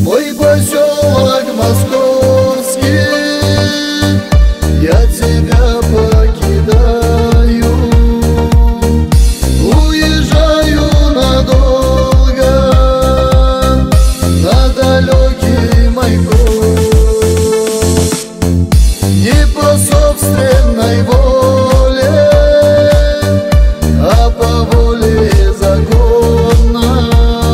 Мой поселок московский, я тебя покидаю, уезжаю надолго на далекий мой путь. Не по собственной воле, а по воле закона.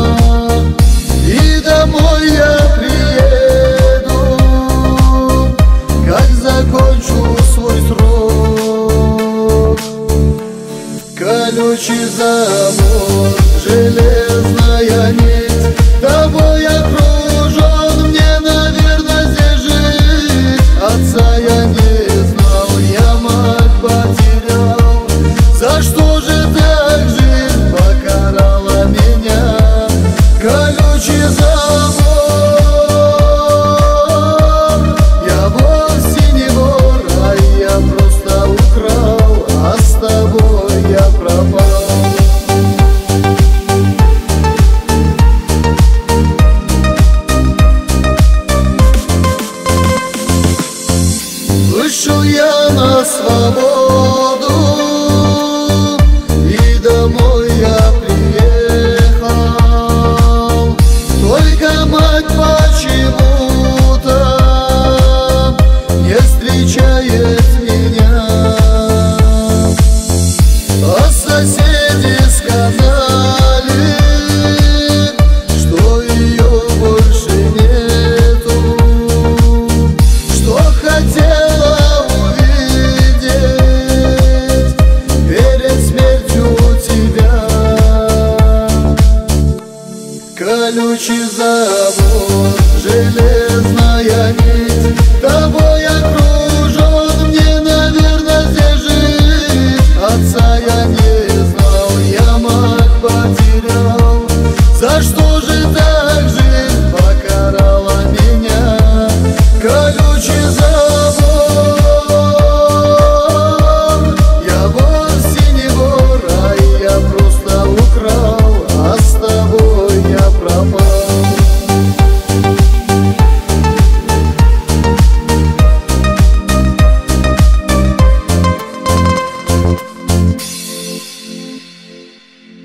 И домой я приеду, как закончу свой срок. Колючий забор, железная нить, тобой окружен, мне, наверное, здесь жить. Отца я не знал, я мать потерял. За что же так жизнь покарала меня? Колючий забор, я вовсе не вор, а я просто украл, а с тобой я пропал. Вышел я на свободу, и домой я приехал. Только мать почему-то не встречает меня. А соседи сказали, что ее больше нету, что хотела увидеть перед смертью тебя. Колючий забор, железная нить, тобой окружен, мне, наверное, здесь жить. Отца я не знал, я мать потерял. За что же так жизнь покарала меня? Колючий забор.